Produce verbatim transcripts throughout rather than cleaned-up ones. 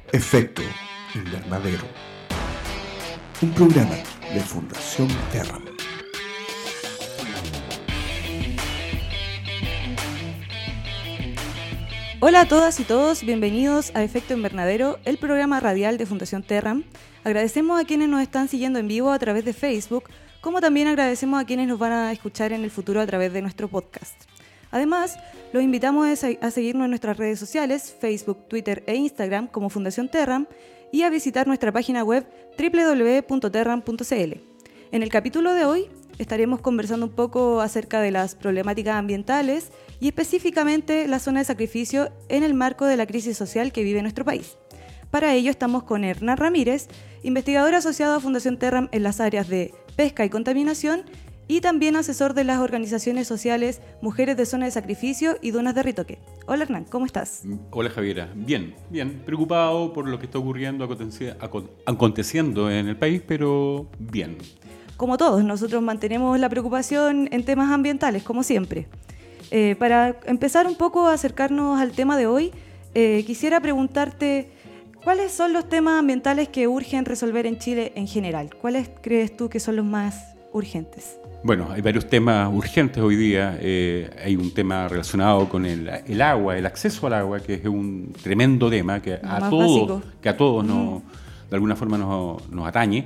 Efecto Invernadero, un programa de Fundación Terram. Hola a todas y todos, bienvenidos a Efecto Invernadero, el programa radial de Fundación Terram. Agradecemos a quienes nos están siguiendo en vivo a través de Facebook, como también agradecemos a quienes nos van a escuchar en el futuro a través de nuestro podcast. Además, los invitamos a seguirnos en nuestras redes sociales, Facebook, Twitter e Instagram como Fundación Terram y a visitar nuestra página web doble u doble u doble u punto terram punto c l. En el capítulo de hoy estaremos conversando un poco acerca de las problemáticas ambientales y específicamente la zona de sacrificio en el marco de la crisis social que vive nuestro país. Para ello estamos con Hernán Ramírez, investigador asociado a Fundación Terram en las áreas de pesca y contaminación y también asesor de las organizaciones sociales Mujeres de Zona de Sacrificio y Dunas de Ritoque. Hola Hernán, ¿cómo estás? Hola Javiera, bien, bien, preocupado por lo que está ocurriendo, aconteciendo en el país, pero bien. Como todos, nosotros mantenemos la preocupación en temas ambientales, como siempre. Eh, para empezar un poco a acercarnos al tema de hoy, eh, quisiera preguntarte, ¿cuáles son los temas ambientales que urgen resolver en Chile en general? ¿Cuáles crees tú que son los más urgentes? Bueno, hay varios temas urgentes hoy día. Eh, hay un tema relacionado con el, el agua, el acceso al agua, que es un tremendo tema que a todos, que a todos uh-huh. nos, de alguna forma nos, nos atañe.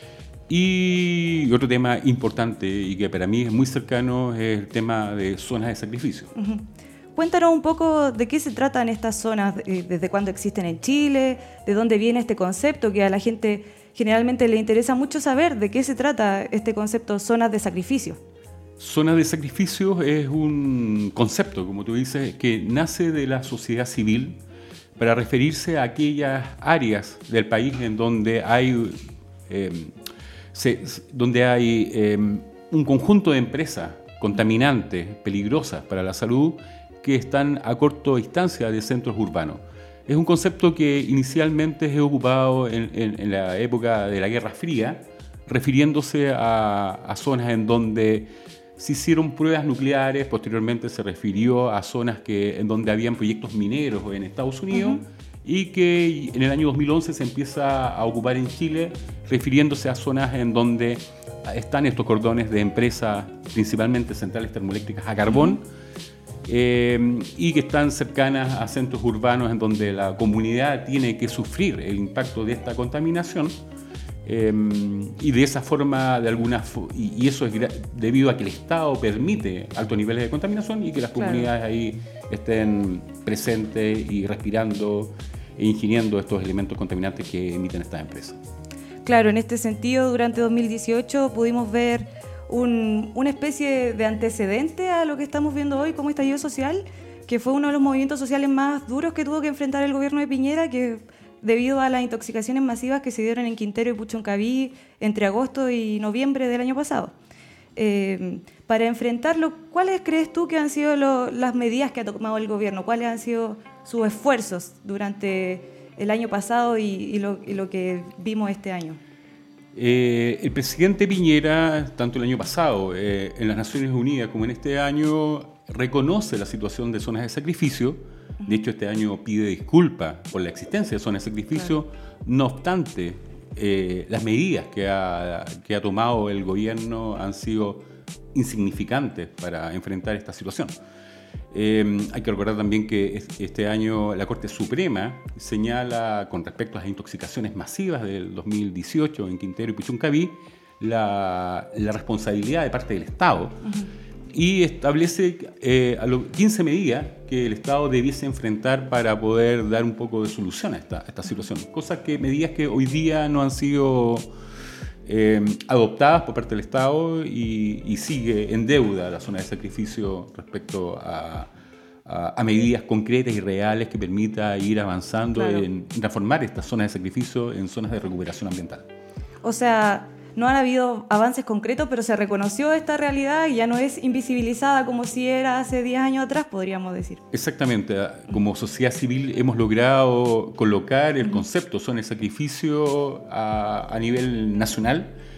Y otro tema importante y que para mí es muy cercano es el tema de zonas de sacrificio. Uh-huh. Cuéntanos un poco de qué se tratan estas zonas, desde cuándo existen en Chile, de dónde viene este concepto que a la gente generalmente le interesa mucho saber de qué se trata este concepto zonas de sacrificio. Zonas de sacrificio es un concepto, como tú dices, que nace de la sociedad civil para referirse a aquellas áreas del país en donde hay... Eh, Se, donde hay eh, un conjunto de empresas contaminantes, peligrosas para la salud, que están a corta distancia de centros urbanos. Es un concepto que inicialmente es ocupado en, en, en la época de la Guerra Fría, refiriéndose a, a zonas en donde se hicieron pruebas nucleares. Posteriormente se refirió a zonas que, en donde habían proyectos mineros en Estados Unidos, uh-huh. y que en el año dos mil once se empieza a ocupar en Chile, refiriéndose a zonas en donde están estos cordones de empresas, principalmente centrales termoeléctricas a carbón, eh, y que están cercanas a centros urbanos en donde la comunidad tiene que sufrir el impacto de esta contaminación, eh, y de esa forma, de alguna fo- y, y eso es gra- debido a que el Estado permite altos niveles de contaminación y que las Claro. comunidades ahí estén presentes y respirando e ingiriendo estos elementos contaminantes que emiten estas empresas. Claro, en este sentido, durante dos mil dieciocho pudimos ver un, una especie de antecedente a lo que estamos viendo hoy como estallido social, que fue uno de los movimientos sociales más duros que tuvo que enfrentar el gobierno de Piñera, que debido a las intoxicaciones masivas que se dieron en Quintero y Puchuncaví entre agosto y noviembre del año pasado. Eh, para enfrentarlo, ¿cuáles crees tú que han sido lo, las medidas que ha tomado el gobierno? ¿Cuáles han sido sus esfuerzos durante el año pasado y, y, lo, y lo que vimos este año? Eh, el presidente Piñera, tanto el año pasado eh, en las Naciones Unidas como en este año, reconoce la situación de zonas de sacrificio. De hecho, este año pide disculpas por la existencia de zonas de sacrificio. Claro. No obstante, eh, las medidas que ha, que ha tomado el gobierno han sido insignificantes para enfrentar esta situación. Eh, hay que recordar también que este año la Corte Suprema señala, con respecto a las intoxicaciones masivas del dos mil dieciocho en Quintero y Puchuncaví, la, la responsabilidad de parte del Estado. Uh-huh. Y establece eh, a los quince medidas que el Estado debiese enfrentar para poder dar un poco de solución a esta, a esta situación. Cosas que, medidas que hoy día no han sido eh, adoptadas por parte del Estado y, y sigue en deuda la zona de sacrificio respecto a, a, a medidas concretas y reales que permita ir avanzando, claro, en transformar estas zonas de sacrificio en zonas de recuperación ambiental. O sea, no han habido avances concretos, pero se reconoció esta realidad y ya no es invisibilizada como si era hace diez años atrás, podríamos decir. Exactamente. Como sociedad civil hemos logrado colocar el concepto zona de sacrificio a, a nivel nacional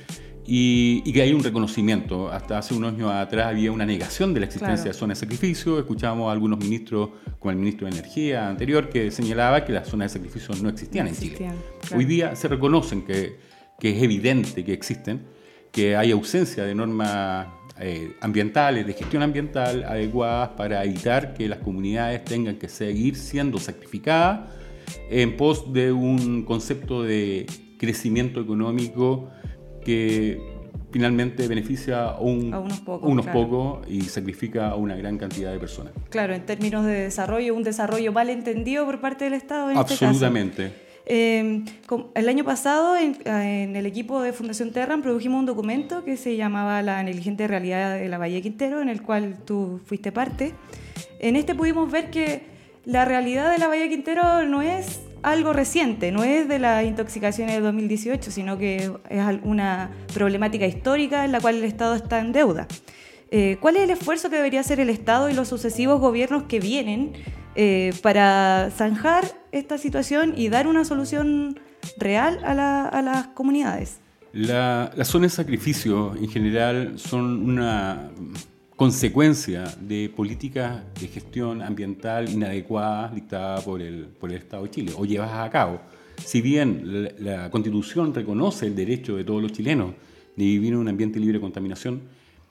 y, y que hay un reconocimiento. Hasta hace unos años atrás había una negación de la existencia claro. de zonas de sacrificio. Escuchábamos a algunos ministros, como el ministro de Energía anterior, que señalaba que las zonas de sacrificio no existían no en existían, Chile. Claro. Hoy día se reconocen que, que es evidente que existen, que hay ausencia de normas eh, ambientales, de gestión ambiental adecuadas para evitar que las comunidades tengan que seguir siendo sacrificadas en pos de un concepto de crecimiento económico que finalmente beneficia a, un, a unos, pocos, unos claro. pocos y sacrifica a una gran cantidad de personas. Claro, en términos de desarrollo, un desarrollo mal entendido por parte del Estado en Absolutamente. este caso. Eh, el año pasado en, en el equipo de Fundación Terram produjimos un documento que se llamaba La negligente realidad de la Bahía Quintero, en el cual tú fuiste parte. En este pudimos ver que la realidad de la Bahía Quintero no es algo reciente, no es de las intoxicaciones de dos mil dieciocho, sino que es una problemática histórica en la cual el Estado está en deuda. Eh, ¿Cuál es el esfuerzo que debería hacer el Estado y los sucesivos gobiernos que vienen eh, para zanjar esta situación y dar una solución real a, la, a las comunidades? La, las zonas de sacrificio en general son una consecuencia de políticas de gestión ambiental inadecuadas dictadas por el, por el Estado de Chile o llevadas a cabo. Si bien la, la Constitución reconoce el derecho de todos los chilenos de vivir en un ambiente libre de contaminación,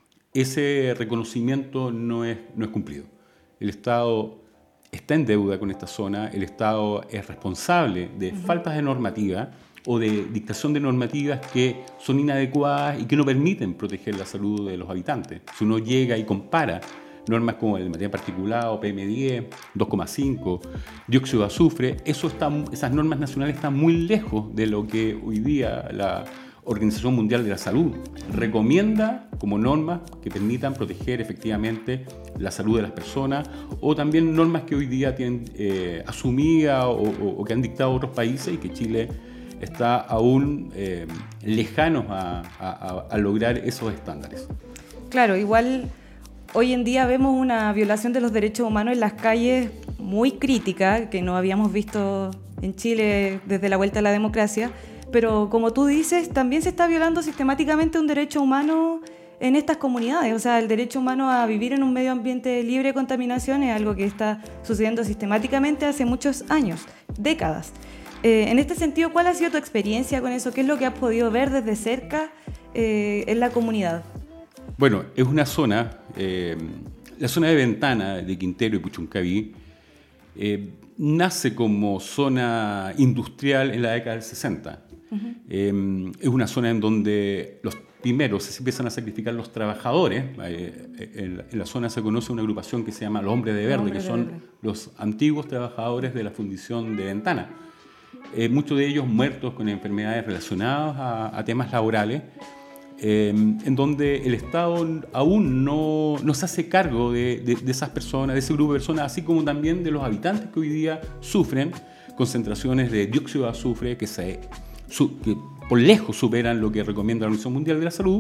ese reconocimiento no es, no es cumplido. El Estado está en deuda con esta zona, el Estado es responsable de uh-huh. faltas de normativa o de dictación de normativas que son inadecuadas y que no permiten proteger la salud de los habitantes. Si uno llega y compara normas como el material particulado, P M diez, dos coma cinco, dióxido de azufre, eso está, esas normas nacionales están muy lejos de lo que hoy día la Organización Mundial de la Salud recomienda como normas que permitan proteger efectivamente la salud de las personas, o también normas que hoy día tienen eh, asumidas o, o, o que han dictado otros países y que Chile está aún eh, lejanos a, a, a lograr esos estándares. Claro, igual hoy en día vemos una violación de los derechos humanos en las calles muy crítica, que no habíamos visto en Chile desde la vuelta a la democracia, pero como tú dices, también se está violando sistemáticamente un derecho humano en estas comunidades. O sea, el derecho humano a vivir en un medio ambiente libre de contaminación es algo que está sucediendo sistemáticamente hace muchos años, décadas. Eh, en este sentido, ¿cuál ha sido tu experiencia con eso? ¿Qué es lo que has podido ver desde cerca eh, en la comunidad? Bueno, es una zona, eh, la zona de Ventana de Quintero y Puchuncaví, eh, nace como zona industrial en la década del sesenta. Uh-huh. Eh, es una zona en donde los primeros se empiezan a sacrificar los trabajadores. Eh, en, en la zona se conoce una agrupación que se llama Los Hombres de Verde, Hombre que de son verde. Los antiguos trabajadores de la fundición de Ventana. Eh, muchos de ellos muertos con enfermedades relacionadas a, a temas laborales, eh, en donde el Estado aún no, no se hace cargo de, de, de esas personas, de ese grupo de personas, así como también de los habitantes que hoy día sufren concentraciones de dióxido de azufre que, se, su, que por lejos superan lo que recomienda la Organización Mundial de la Salud,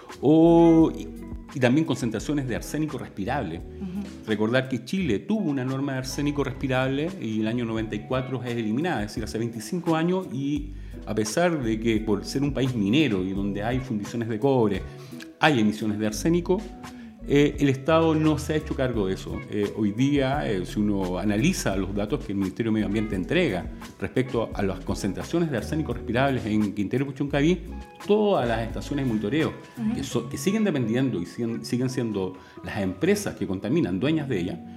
o, y, y también concentraciones de arsénico respirable. Uh-huh. Recordar que Chile tuvo una norma de arsénico respirable y el año noventa y cuatro es eliminada, es decir, hace veinticinco años, y a pesar de que por ser un país minero y donde hay fundiciones de cobre, hay emisiones de arsénico, eh, el Estado no se ha hecho cargo de eso. Eh, hoy día, eh, si uno analiza los datos que el Ministerio de Medio Ambiente entrega respecto a las concentraciones de arsénico respirables en Quintero y Puchuncaví, todas las estaciones de monitoreo uh-huh. que, so, que siguen dependiendo y siguen, siguen siendo las empresas que contaminan, dueñas de ellas,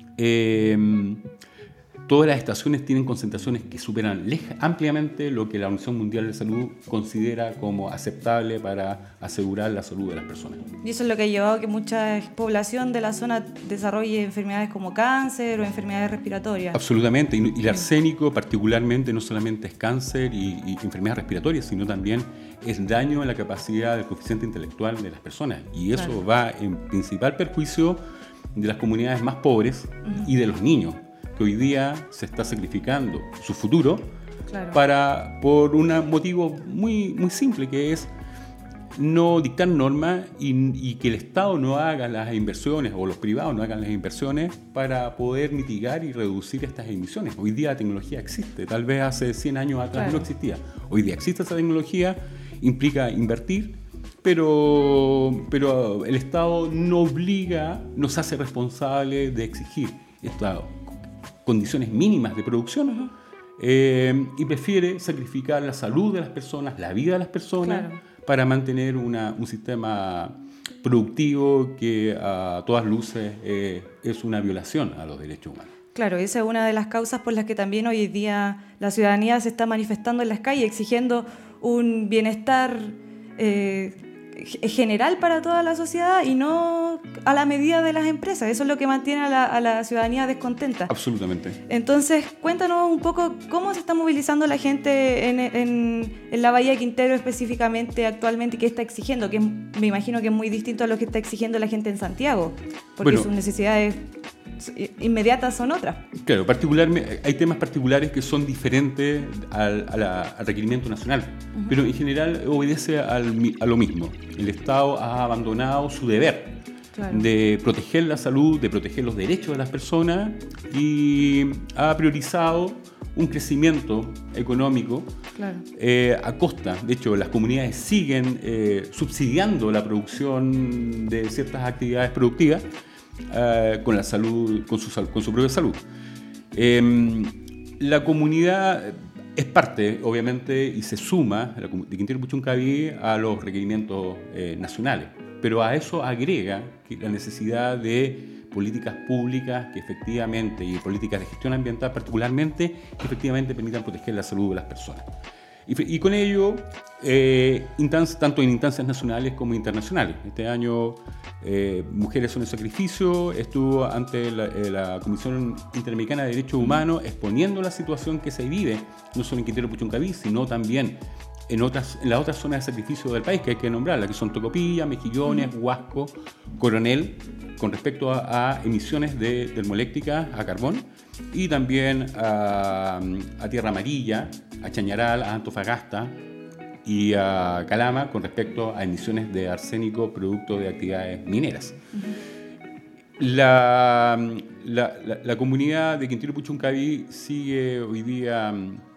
eh, todas las estaciones tienen concentraciones que superan ampliamente lo que la Organización Mundial de Salud considera como aceptable para asegurar la salud de las personas. Y eso es lo que ha llevado a que mucha población de la zona desarrolle enfermedades como cáncer o enfermedades respiratorias. Absolutamente, y, y el arsénico particularmente no solamente es cáncer y, y enfermedades respiratorias, sino también es daño en la capacidad del coeficiente intelectual de las personas. Y eso claro. va en principal perjuicio de las comunidades más pobres uh-huh. y de los niños, que hoy día se está sacrificando su futuro claro. para, por un motivo muy, muy simple, que es no dictar normas y, y que el Estado no haga las inversiones o los privados no hagan las inversiones para poder mitigar y reducir estas emisiones. Hoy día la tecnología existe, tal vez hace cien años atrás claro. no existía. Hoy día existe esa tecnología, implica invertir pero, pero el Estado no obliga, nos hace responsables de exigir estas condiciones mínimas de producción. Uh-huh. eh, y prefiere sacrificar la salud de las personas, la vida de las personas, claro, para mantener una, un sistema productivo que a todas luces eh, es una violación a los derechos humanos. Claro, esa es una de las causas por las que también hoy día la ciudadanía se está manifestando en las calles, exigiendo un bienestar eh, general para toda la sociedad y no a la medida de las empresas. Eso es lo que mantiene a la, a la ciudadanía descontenta. Absolutamente. Entonces, cuéntanos un poco cómo se está movilizando la gente en, en, en la Bahía de Quintero específicamente actualmente, qué está exigiendo, que me imagino que es muy distinto a lo que está exigiendo la gente en Santiago, porque bueno, sus necesidades inmediatas son otras. Claro, particularmente, hay temas particulares que son diferentes al, a la, al requerimiento nacional, uh-huh, pero en general obedece al, a lo mismo. El Estado ha abandonado su deber, claro, de proteger la salud, de proteger los derechos de las personas y ha priorizado un crecimiento económico, claro, eh, a costa. De hecho, las comunidades siguen eh, subsidiando la producción de ciertas actividades productivas Uh, con la salud, con su, con su propia salud. Eh, la comunidad es parte, obviamente, y se suma de Quintero Puchuncaví a los requerimientos eh, nacionales, pero a eso agrega que la necesidad de políticas públicas que efectivamente, y políticas de gestión ambiental particularmente, que efectivamente permitan proteger la salud de las personas. Y, y con ello, eh, instancias, tanto en instancias nacionales como internacionales. Este año, eh, Mujeres son el Sacrificio estuvo ante la, eh, la Comisión Interamericana de Derechos Humanos exponiendo la situación que se vive, no solo en Quintero Puchuncaví, sino también en, otras, en las otras zonas de sacrificio del país que hay que nombrarlas, que son Tocopilla, Mejillones, Huasco, Coronel, con respecto a, a emisiones de termoeléctricas a carbón, y también a, a Tierra Amarilla, a Chañaral, a Antofagasta y a Calama con respecto a emisiones de arsénico producto de actividades mineras. Uh-huh. La, la, la, la comunidad de Quintero Puchuncaví sigue hoy día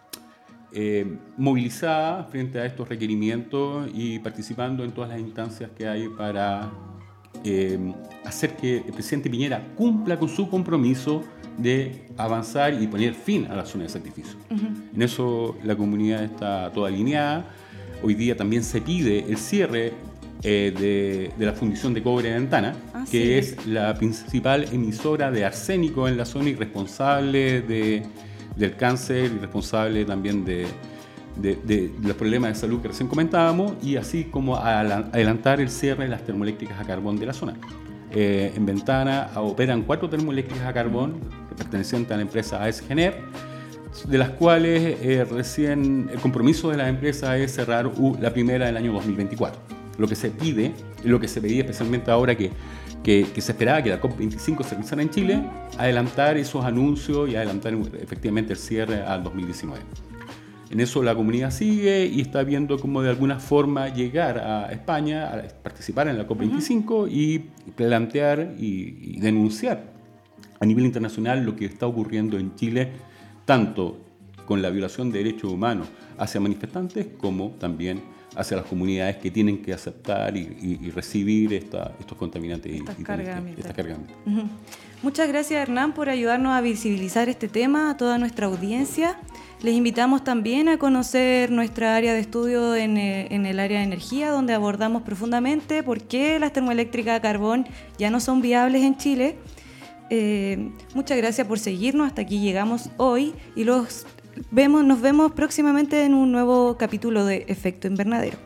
eh, movilizada frente a estos requerimientos y participando en todas las instancias que hay para eh, hacer que el presidente Piñera cumpla con su compromiso de avanzar y poner fin a la zona de sacrificio. Uh-huh. En eso la comunidad está toda alineada. Hoy día también se pide el cierre eh, de, de la fundición de cobre de Ventana, ah, que sí, es la principal emisora de arsénico en la zona y responsable de, del cáncer y responsable también de, de, de, de los problemas de salud que recién comentábamos, y así como a adelantar el cierre de las termoeléctricas a carbón de la zona. Eh, en Ventana operan cuatro termoeléctricas a carbón pertenecientes a la empresa A E S Gener, de las cuales eh, recién el compromiso de la empresa es cerrar uh, la primera del año dos mil veinticuatro. Lo que se pide, lo que se pedía especialmente ahora que, que, que se esperaba que la COP veinticinco se realizara en Chile, adelantar esos anuncios y adelantar efectivamente el cierre al dos mil diecinueve. En eso la comunidad sigue y está viendo cómo de alguna forma llegar a España, a participar en la COP veinticinco uh-huh. y plantear y, y denunciar a nivel internacional lo que está ocurriendo en Chile, tanto con la violación de derechos humanos hacia manifestantes como también hacia las comunidades que tienen que aceptar y, y, y recibir esta, estos contaminantes estas y, cargas y estas cargas ambientales. Uh-huh. Muchas gracias, Hernán, por ayudarnos a visibilizar este tema a toda nuestra audiencia. Les invitamos también a conocer nuestra área de estudio en, en el área de energía, donde abordamos profundamente por qué las termoeléctricas a carbón ya no son viables en Chile. Eh, muchas gracias por seguirnos, hasta aquí llegamos hoy y los vemos, nos vemos próximamente en un nuevo capítulo de Efecto Invernadero.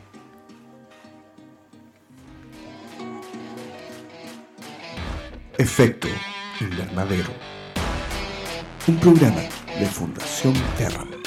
Efecto Invernadero, un programa de Fundación Terram.